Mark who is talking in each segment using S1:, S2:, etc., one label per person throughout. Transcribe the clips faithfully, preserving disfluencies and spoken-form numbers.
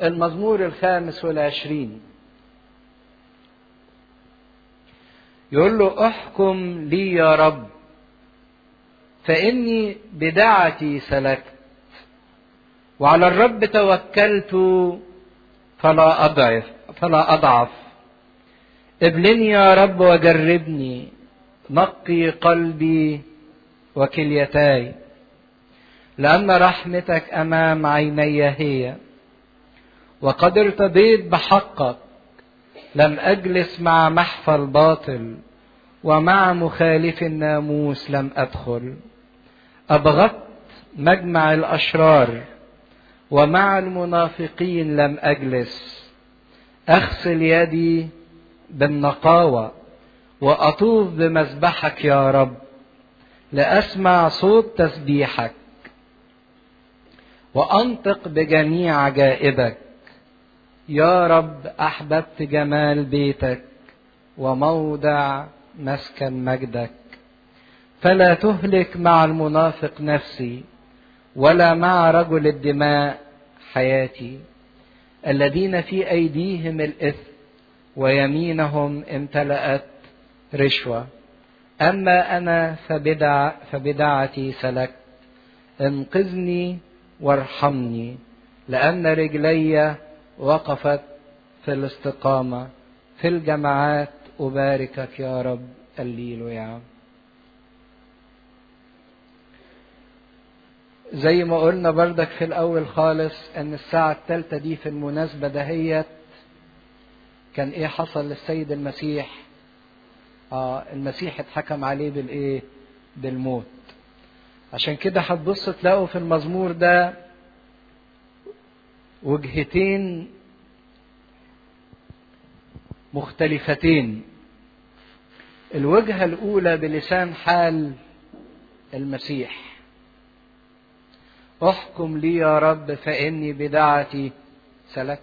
S1: المزمور الخامس والعشرين يقول له احكم لي يا رب فإني بدعتي سلكت وعلى الرب توكلت فلا أضعف فلا أضعف ابلني يا رب وجربني نقي قلبي وكليتاي لأن رحمتك أمام عيني هي وقد ارتضيت بحقك لم أجلس مع محفى الباطل ومع مخالف الناموس لم أدخل أبغضت مجمع الأشرار ومع المنافقين لم أجلس أغسل يدي بالنقاوة وأطوف بمذبحك يا رب لأسمع صوت تسبيحك وأنطق بجميع عجائبك يا رب أحببت جمال بيتك وموضع مسكن مجدك فلا تهلك مع المنافق نفسي ولا مع رجل الدماء حياتي الذين في أيديهم الإثم ويمينهم امتلأت رشوة أما أنا فبدع فبدعتي سلكت انقذني وارحمني لأن رجلي وقفت في الاستقامة في الجماعات أباركك يا رب هللويا. زي ما قلنا بردك في الأول خالص أن الساعة الثالثة دي في المناسبة دهيت كان إيه حصل للسيد المسيح؟ آه المسيح اتحكم عليه بالإيه؟ بالموت. عشان كده هتبص تلاقوا في المزمور ده وجهتين مختلفتين. الوجهة الأولى بلسان حال المسيح احكم لي يا رب فإني بدعتي سلكت.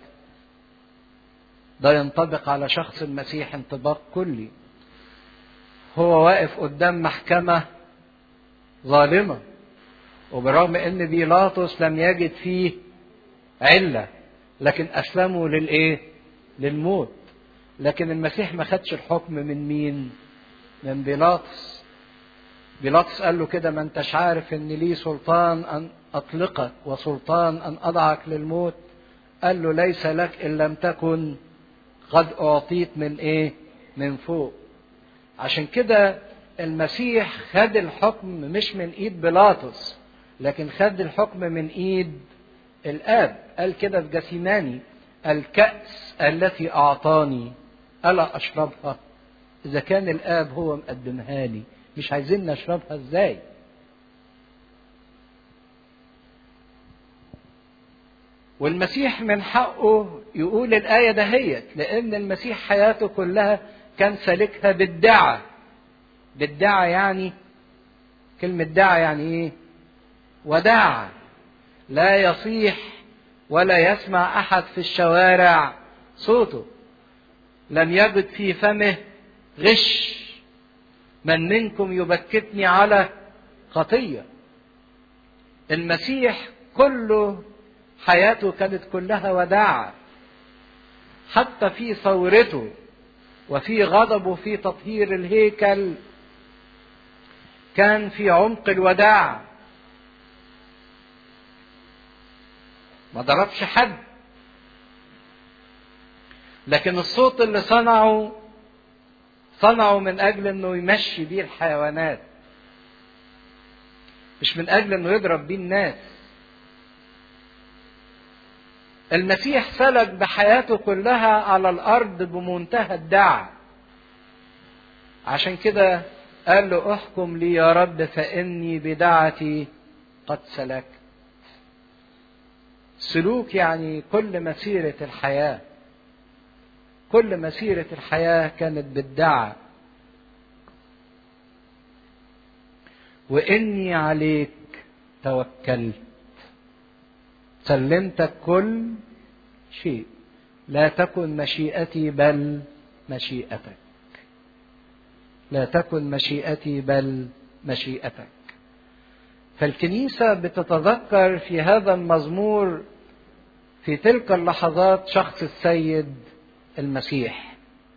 S1: ده ينطبق على شخص المسيح انطباق كلي. هو واقف قدام محكمة ظالمة وبرغم ان بيلاطس لم يجد فيه علة لكن اسلموا للايه؟ للموت. لكن المسيح ما خدش الحكم من مين؟ من بيلاطس. بيلاطس قال له كده ما انتش عارف ان لي سلطان ان اطلقك وسلطان ان اضعك للموت؟ قال له ليس لك ان لم تكن قد اعطيت من ايه؟ من فوق. عشان كده المسيح خد الحكم مش من ايد بيلاطس لكن خد الحكم من ايد الاب. قال كده في جثيماني الكأس التي اعطاني الا اشربها؟ اذا كان الاب هو مقدمها لي مش عايزين نشربها ازاي؟ والمسيح من حقه يقول الآية دهيت لأن المسيح حياته كلها كان سالكها بالدعة. بالدعة يعني كلمة دعة يعني ايه؟ وداع. لا يصيح ولا يسمع أحد في الشوارع صوته. لم يجد في فمه غش. من منكم يبكتني على خطية. المسيح كله حياته كانت كلها وداعة. حتى في ثورته وفي غضبه في تطهير الهيكل كان في عمق الوداع. ما ضربش حد لكن الصوت اللي صنعه صنعه من اجل انه يمشي بيه الحيوانات مش من اجل انه يضرب بيه الناس. المسيح سلك بحياته كلها على الارض بمنتهى الدعة. عشان كده قال له احكم لي يا رب فاني بدعتي قد سلكت. سلوك يعني كل مسيرة الحياة. كل مسيرة الحياة كانت بالدعة. وإني عليك توكلت سلمتك كل شيء لا تكن مشيئتي بل مشيئتك. لا تكن مشيئتي بل مشيئتك. فالكنيسة بتتذكر في هذا المزمور في في تلك اللحظات شخص السيد المسيح.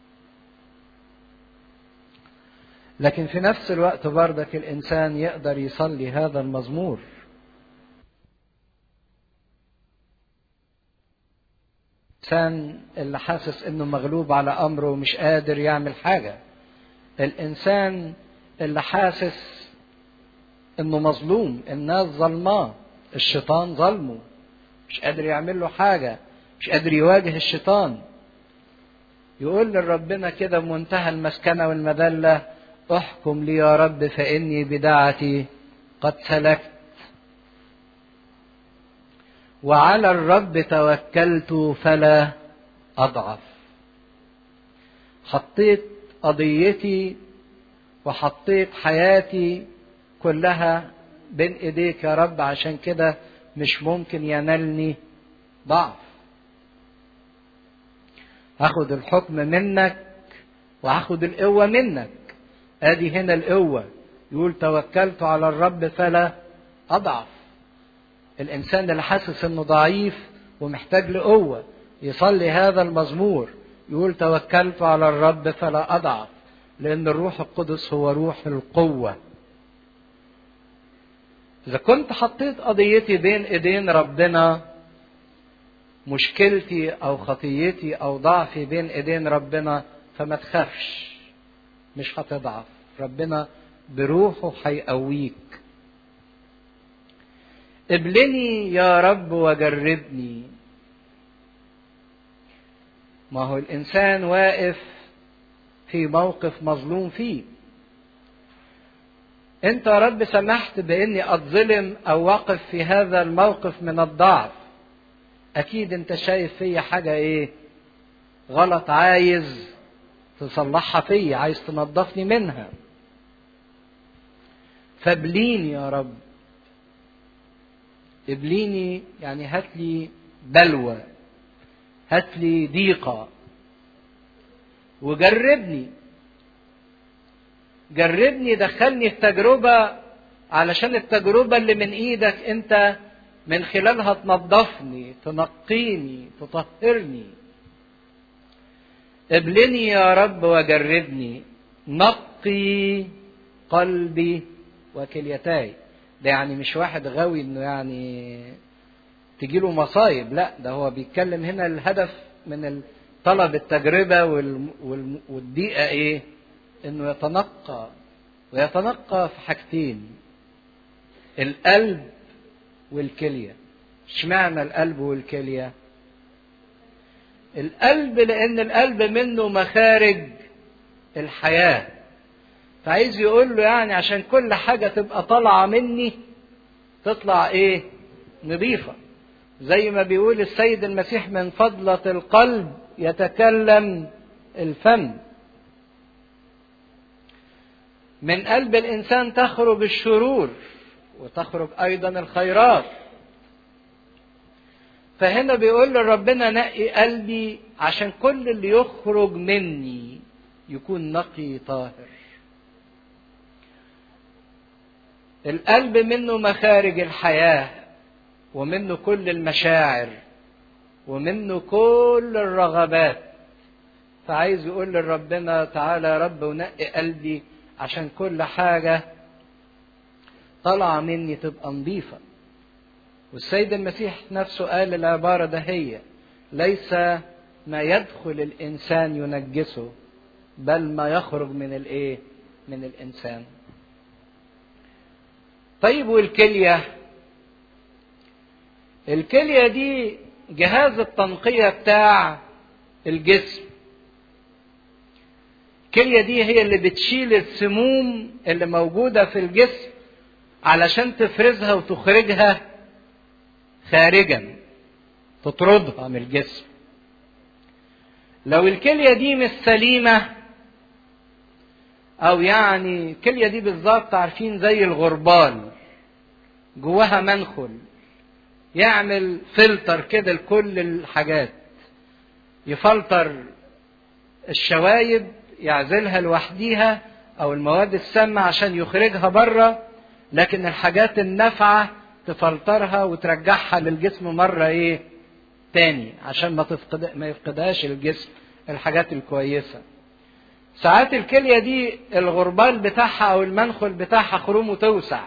S1: لكن في نفس الوقت بردك الإنسان يقدر يصلي هذا المزمور. الإنسان اللي حاسس إنه مغلوب على أمره ومش قادر يعمل حاجة. الإنسان اللي حاسس إنه مظلوم، الناس ظلماه، الشيطان ظلمه، مش قادر يعمل له حاجة، مش قادر يواجه الشيطان. يقول لربنا كده بمنتهى المسكنة والمذلة: احكم لي يا رب فإني بدعتي قد سلكت، وعلى الرب توكلت فلا أضعف. حطيت قضيتي وحطيت حياتي كلها بين ايديك يا رب، عشان كده مش ممكن ينالني ضعف. هاخد الحكم منك وهاخد القوة منك. ادي هنا القوة، يقول توكلت على الرب فلا اضعف. الانسان اللي حاسس انه ضعيف ومحتاج لقوة يصلي هذا المزمور، يقول توكلت على الرب فلا اضعف، لان الروح القدس هو روح القوة. إذا كنت حطيت قضيتي بين إيدين ربنا، مشكلتي أو خطيتي أو ضعفي بين إيدين ربنا، فما تخافش، مش هتضعف. ربنا بروحه هيقويك. قبلني يا رب وجربني. ما هو الإنسان واقف في موقف مظلوم فيه. انت يا رب سمحت باني اتظلم او واقف في هذا الموقف من الضعف. اكيد انت شايف فيا حاجة ايه غلط، عايز تصلحها فيا، عايز تنظفني منها. فابليني يا رب. ابليني يعني هات لي بلوى، هات لي ضيقة، وجربني. جربني، دخلني في تجربة، علشان التجربة اللي من ايدك انت من خلالها تنظفني، تنقيني، تطهرني. قبلني يا رب وجربني، نقي قلبي وكليتاي. ده يعني مش واحد غاوي انه يعني تجيله مصايب، لا، ده هو بيتكلم هنا الهدف من طلب التجربة والضيقة ايه؟ انه يتنقى، ويتنقى في حاجتين: القلب والكلية. اشمعنى القلب والكلية؟ القلب لان القلب منه مخارج الحياة، فعايز يقول له يعني عشان كل حاجة تبقى طالعة مني تطلع ايه؟ نظيفة. زي ما بيقول السيد المسيح: من فضلة القلب يتكلم الفم. من قلب الإنسان تخرج الشرور وتخرج أيضا الخيرات. فهنا بيقول لربنا: نقي قلبي عشان كل اللي يخرج مني يكون نقي طاهر. القلب منه مخارج الحياة، ومنه كل المشاعر، ومنه كل الرغبات. فعايز يقول لربنا: تعالى يا رب ونقي قلبي عشان كل حاجة طلع مني تبقى نظيفة. والسيد المسيح نفسه قال العبارة ده هي: ليس ما يدخل الإنسان ينجسه، بل ما يخرج من الإيه؟ من الإنسان. طيب والكلية؟ الكلية دي جهاز التنقية بتاع الجسم. الكلية دي هي اللي بتشيل السموم اللي موجودة في الجسم علشان تفرزها وتخرجها خارجا، تطردها من الجسم. لو الكلية دي مش سليمة، او يعني الكلية دي بالظبط عارفين زي الغربال جواها منخل، يعمل فلتر كده لكل الحاجات، يفلتر الشوايب يعزلها لوحديها او المواد السامة عشان يخرجها بره، لكن الحاجات النافعة تفلترها وترجعها للجسم مرة ايه تاني عشان ما تفقد ما يفقدهاش الجسم الحاجات الكويسة. ساعات الكلية دي الغربال بتاعها او المنخل بتاعها خرومه توسع،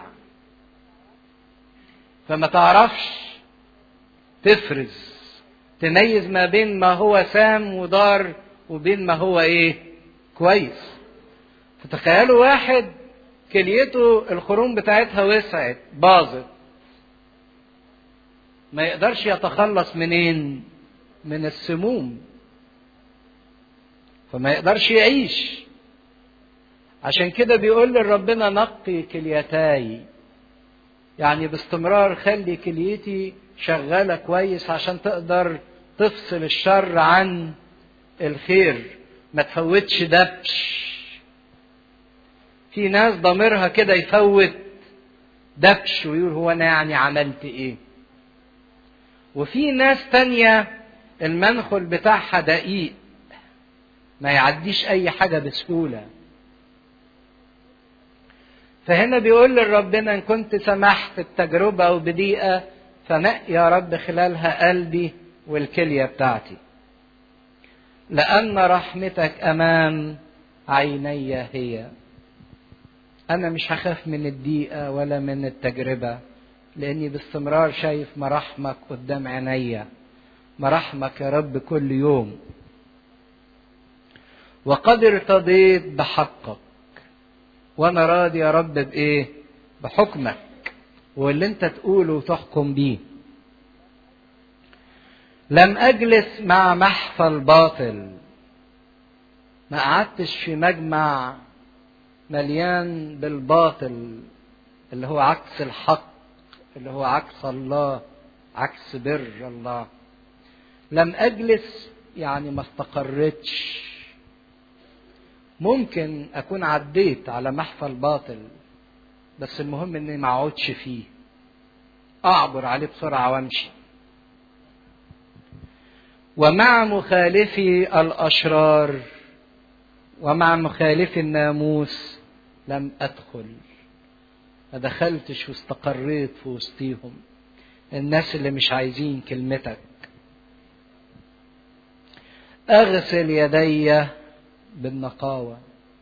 S1: فما تعرفش تفرز تميز ما بين ما هو سام وضار وبين ما هو ايه كويس. فتخيلوا واحد كليته الخروم بتاعتها وسعت باظت، ما يقدرش يتخلص منين؟ من السموم، فما يقدرش يعيش. عشان كده بيقول لربنا نقي كليتاي، يعني باستمرار خلي كليتي شغالة كويس عشان تقدر تفصل الشر عن الخير، ما تفوتش دبش. في ناس ضميرها كده يفوت دبش ويقول هو انا يعني عملت ايه. وفي ناس تانية المنخل بتاعها دقيق ما يعديش اي حاجة بسهولة. فهنا بيقول لربنا ان كنت سمحت التجربة او بضيقة فنقي يا رب خلالها قلبي والكلية بتاعتي، لأن رحمتك أمام عيني هي. أنا مش هخاف من الضيقة ولا من التجربة، لأني باستمرار شايف مراحمك قدام عينيا، مراحمك يا رب كل يوم. وقد ارتضيت بحقك، وأنا راضي يا رب بإيه؟ بحكمك واللي أنت تقوله وتحكم بيه. لم أجلس مع محفى الباطل، ما قعدتش في مجمع مليان بالباطل اللي هو عكس الحق، اللي هو عكس الله، عكس بر الله. لم أجلس يعني ما استقرتش. ممكن أكون عديت على محفى الباطل، بس المهم إني ما أقعدش فيه، أعبر عليه بسرعة وأمشي. ومع مخالفي الأشرار ومع مخالفي الناموس لم أدخل، ما دخلتش واستقريت في وسطيهم، الناس اللي مش عايزين كلمتك. أغسل يدي بالنقاوة.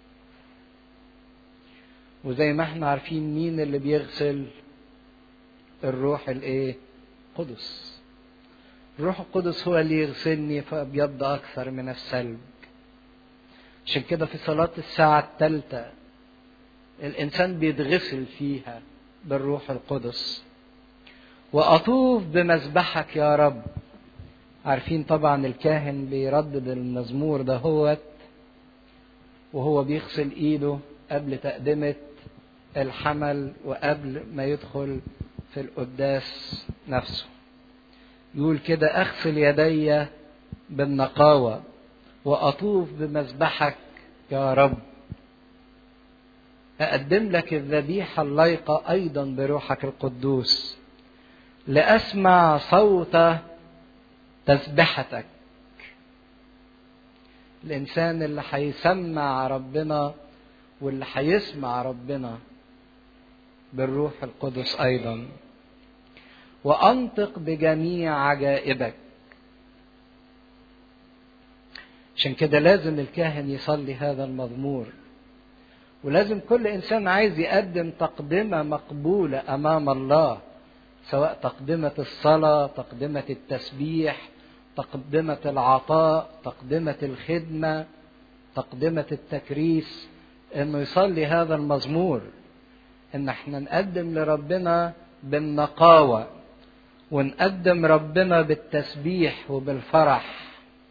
S1: وزي ما احنا عارفين مين اللي بيغسل؟ الروح الايه؟ قدس. الروح القدس هو اللي يغسلني فأبيض أكثر من الثلج. عشان كده في صلاة الساعة الثالثة الإنسان بيتغسل فيها بالروح القدس. وأطوف بمذبحك يا رب. عارفين طبعا الكاهن بيردد المزمور ده هو وهو بيغسل إيده قبل تقدمة الحمل وقبل ما يدخل في القداس نفسه. يقول كده أغسل يدي بالنقاوة وأطوف بمذبحك يا رب. أقدم لك الذبيحة الليقة أيضا بروحك القدوس، لأسمع صوت تسبحتك. الإنسان اللي هيسمع ربنا واللي هيسمع ربنا بالروح القدس أيضا. وأنطق بجميع عجائبك. عشان كده لازم الكاهن يصلي هذا المزمور، ولازم كل إنسان عايز يقدم تقدمة مقبولة أمام الله، سواء تقدمة الصلاة، تقدمة التسبيح، تقدمة العطاء، تقدمة الخدمة، تقدمة التكريس، إنه يصلي هذا المزمور، إن احنا نقدم لربنا بالنقاوة ونقدم ربنا بالتسبيح وبالفرح.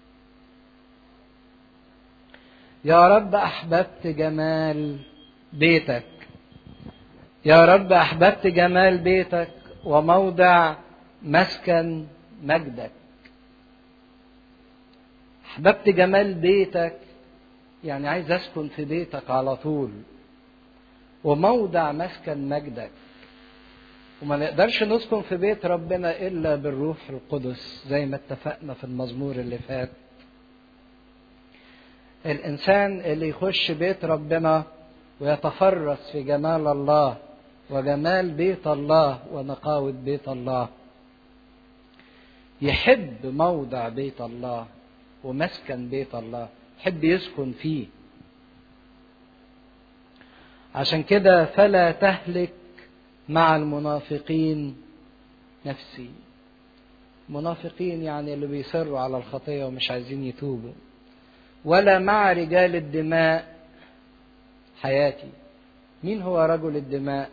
S1: يا رب أحببت جمال بيتك، يا رب أحببت جمال بيتك وموضع مسكن مجدك. أحببت جمال بيتك يعني عايز أسكن في بيتك على طول، وموضع مسكن مجدك. وما نقدرش نسكن في بيت ربنا إلا بالروح القدس زي ما اتفقنا في المزمور اللي فات. الإنسان اللي يخش بيت ربنا ويتفرس في جمال الله وجمال بيت الله ونقاوة بيت الله يحب موضع بيت الله ومسكن بيت الله، يحب يسكن فيه. عشان كده فلا تهلك مع المنافقين نفسي. منافقين يعني اللي بيصروا على الخطية ومش عايزين يتوبوا. ولا مع رجال الدماء حياتي. مين هو رجل الدماء؟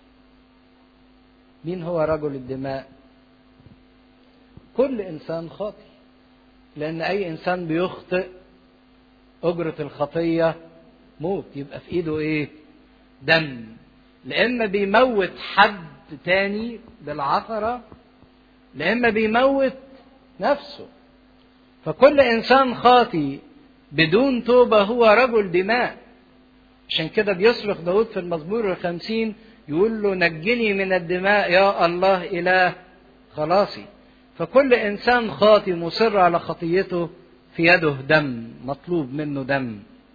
S1: مين هو رجل الدماء؟ كل إنسان خاطئ، لأن أي إنسان بيخطئ أجرة الخطية موت. يبقى في إيده إيه؟ دم. لإما بيموت حد تاني بالعثرة، لإما بيموت نفسه. فكل إنسان خاطئ بدون توبة هو رجل دماء. عشان كده بيصرخ داود في المزمور الخمسين يقول له نجني من الدماء يا الله إله خلاصي. فكل إنسان خاطئ مصر على خطيته في يده دم، مطلوب منه دم.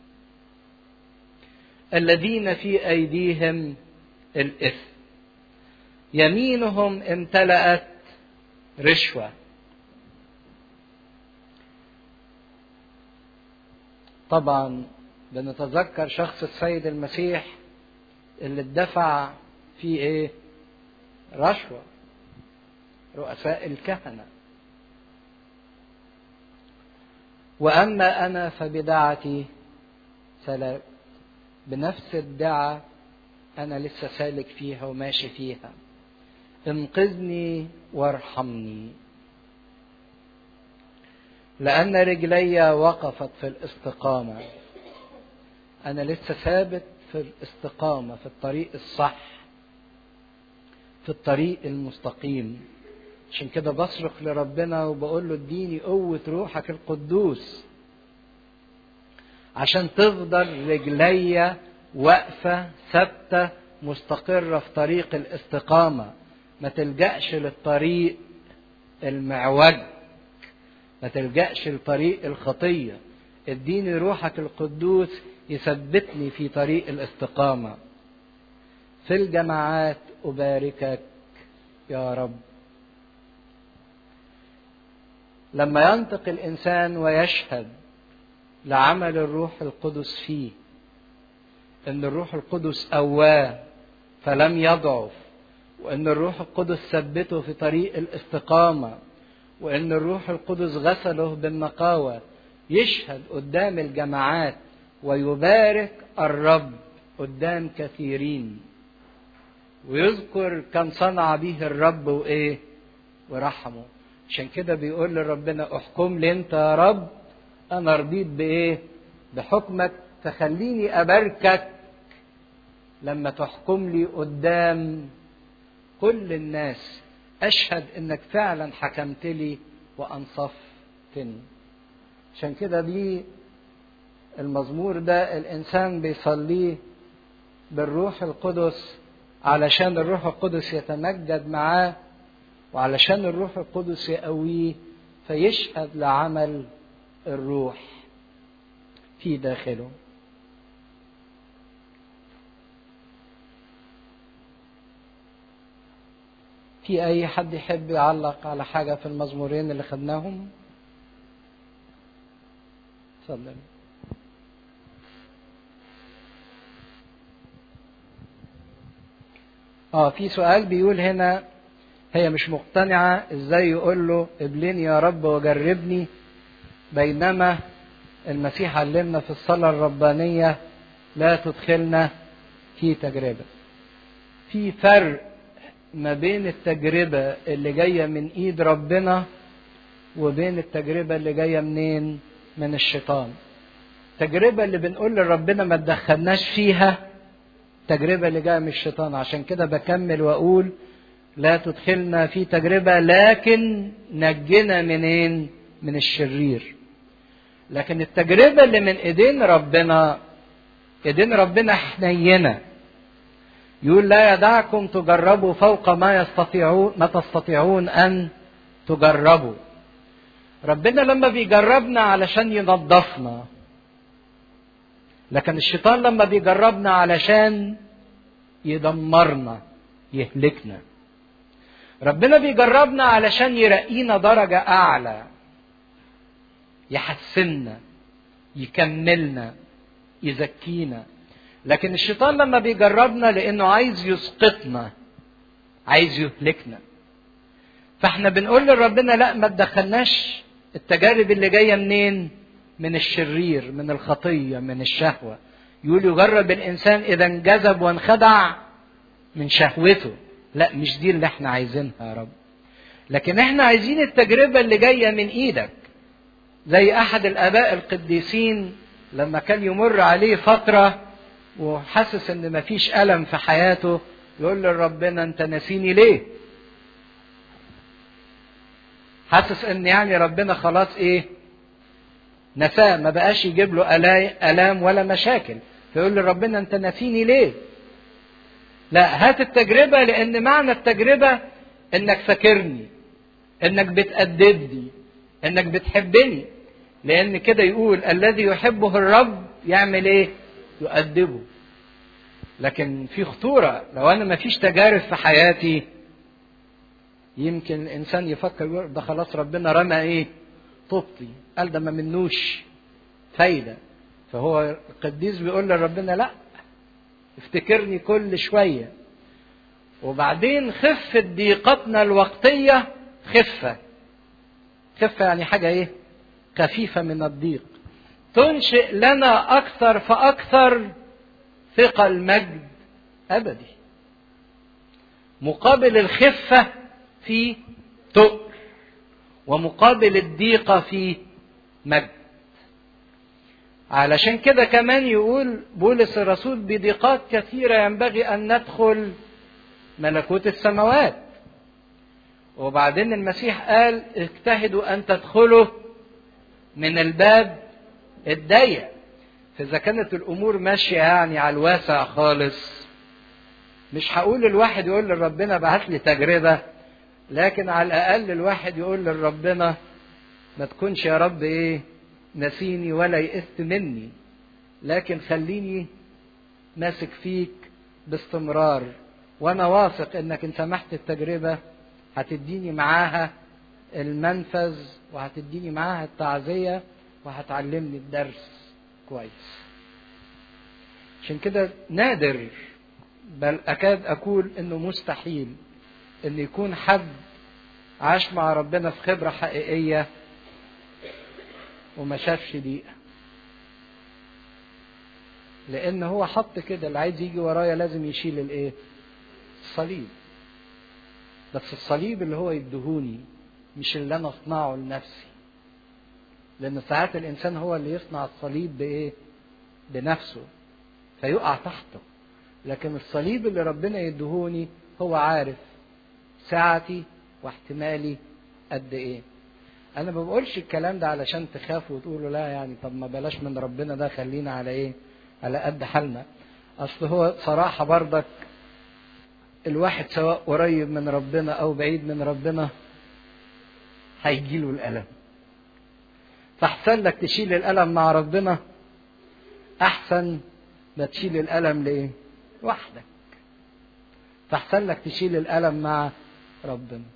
S1: الذين في أيديهم الإثم يمينهم امتلأت رشوة. طبعا بنتذكر شخص السيد المسيح اللي اتدفع فيه ايه؟ رشوة. رؤساء الكهنة. وأما أنا فبدعتي سلك. بنفس الدعة أنا لسه سالك فيها وماشي فيها. انقذني وارحمني، لأن رجلي وقفت في الاستقامة. أنا لسه ثابت في الاستقامة، في الطريق الصح، في الطريق المستقيم. عشان كده بصرخ لربنا وبقول له اديني قوة روحك القدوس عشان تفضل رجلي واقفة ثابتة مستقرة في طريق الاستقامة. ما تلجأش للطريق المعوج، ما تلجأش لطريق الخطية. اديني روحك القدوس يثبتني في طريق الاستقامة. في الجماعات أباركك يا رب. لما ينطق الإنسان ويشهد لعمل الروح القدس فيه، إن الروح القدس قواه فلم يضعف، وإن الروح القدس ثبته في طريق الاستقامة، وإن الروح القدس غسله بالنقاوة، يشهد قدام الجماعات ويبارك الرب قدام كثيرين، ويذكر كم صنع به الرب وإيه ورحمه. عشان كده بيقول لربنا احكم لي انت يا رب، انا رضيت بايه؟ بحكمك، فخليني اباركك لما تحكم لي قدام كل الناس، اشهد انك فعلا حكمت لي وانصفتني. عشان كده دي المزمور ده الانسان بيصليه بالروح القدس، علشان الروح القدس يتمجد معاه، وعلشان الروح القدس يقويه فيشهد لعمل الروح في داخله. في اي حد يحب يعلق على حاجة في المزمورين اللي خدناهم؟ اتفضل. اه في سؤال بيقول هنا، هي مش مقتنعة ازاي يقول له ابلني يا رب وجربني، بينما المسيح علمنا في الصلاة الربانية لا تدخلنا في تجربة. في فرق ما بين التجربة اللي جاية من ايد ربنا وبين التجربة اللي جاية منين؟ من الشيطان. التجربة اللي بنقول لربنا ما تدخلناش فيها، التجربة اللي جاية من الشيطان. عشان كده بكمل واقول لا تدخلنا في تجربة لكن نجنا منين؟ من الشرير. لكن التجربة اللي من ايدين ربنا، ايدين ربنا حنينة. يقول لا يدعكم تجربوا فوق ما يستطيعون ما تستطيعون ان تجربوا. ربنا لما بيجربنا علشان ينظفنا، لكن الشيطان لما بيجربنا علشان يدمرنا يهلكنا. ربنا بيجربنا علشان يرقينا درجة أعلى، يحسننا، يكملنا، يزكينا. لكن الشيطان لما بيجربنا لأنه عايز يسقطنا، عايز يهلكنا. فاحنا بنقول لربنا لا، ما تدخلناش التجارب اللي جاية منين؟ من الشرير، من الخطية، من الشهوة. يقول يجرب الإنسان إذا انجذب وانخدع من شهوته. لا، مش دي اللي احنا عايزينها يا رب. لكن احنا عايزين التجربة اللي جاية من ايدك. زي احد الاباء القديسين لما كان يمر عليه فترة وحاسس ان مفيش ألم في حياته، يقول لربنا انت ناسيني ليه؟ حاسس ان يعني ربنا خلاص ايه؟ نساه، ما بقاش يجيب له ألام ولا مشاكل. فيقول لربنا انت ناسيني ليه؟ لا، هات التجربة، لأن معنى التجربة إنك فاكرني، إنك بتأدبني، إنك بتحبني. لأن كده يقول الذي يحبه الرب يعمل إيه؟ يؤدبه. لكن في خطورة، لو أنا ما فيش تجارب في حياتي يمكن الإنسان يفكر يقول ده خلاص ربنا رمى إيه؟ طوبتي، قال ده ما منوش فايدة. فهو القديس بيقول لربنا لا، افتكرني كل شوية. وبعدين خفة ضيقتنا الوقتية خفة. خفة يعني حاجة ايه؟ خفيفة من الضيق. تنشئ لنا أكثر فأكثر ثقل مجد أبدي. مقابل الخفة في تقل، ومقابل الضيقة في مجد. علشان كده كمان يقول بولس الرسول بضيقات كثيرة ينبغي أن ندخل ملكوت السماوات. وبعدين المسيح قال اجتهدوا أن تدخلوا من الباب الضيق. فإذا كانت الأمور ماشية يعني على الواسع خالص، مش هقول الواحد يقول لربنا بعت لي تجربة، لكن على الأقل الواحد يقول لربنا ما تكونش يا رب إيه نسيني ولا يئست مني، لكن خليني ماسك فيك باستمرار، وانا واثق انك ان سمحت التجربة هتديني معاها المنفذ، وهتديني معاها التعزية، وهتعلمني الدرس كويس. عشان كده نادر، بل اكاد اقول انه مستحيل ان يكون حد عاش مع ربنا في خبرة حقيقية وما شافش ضيقة. لان هو حط كده اللي عايز يجي ورايا لازم يشيل الايه؟ الصليب. بس الصليب اللي هو يدهوني، مش اللي انا اصنعه لنفسي. لان ساعات الانسان هو اللي يصنع الصليب بايه؟ بنفسه فيقع تحته. لكن الصليب اللي ربنا يدهوني هو عارف ساعتي واحتمالي قد ايه. انا ما بقولش الكلام ده علشان تخافوا وتقولوا لا يعني طب ما بلاش من ربنا ده، خلينا على ايه؟ على قد حالنا. اصل هو صراحة برضك الواحد سواء قريب من ربنا او بعيد من ربنا هيجيله الالم. فاحسن لك تشيل الالم مع ربنا احسن ما تشيل الالم ليه؟ وحدك. فاحسن لك تشيل الالم مع ربنا.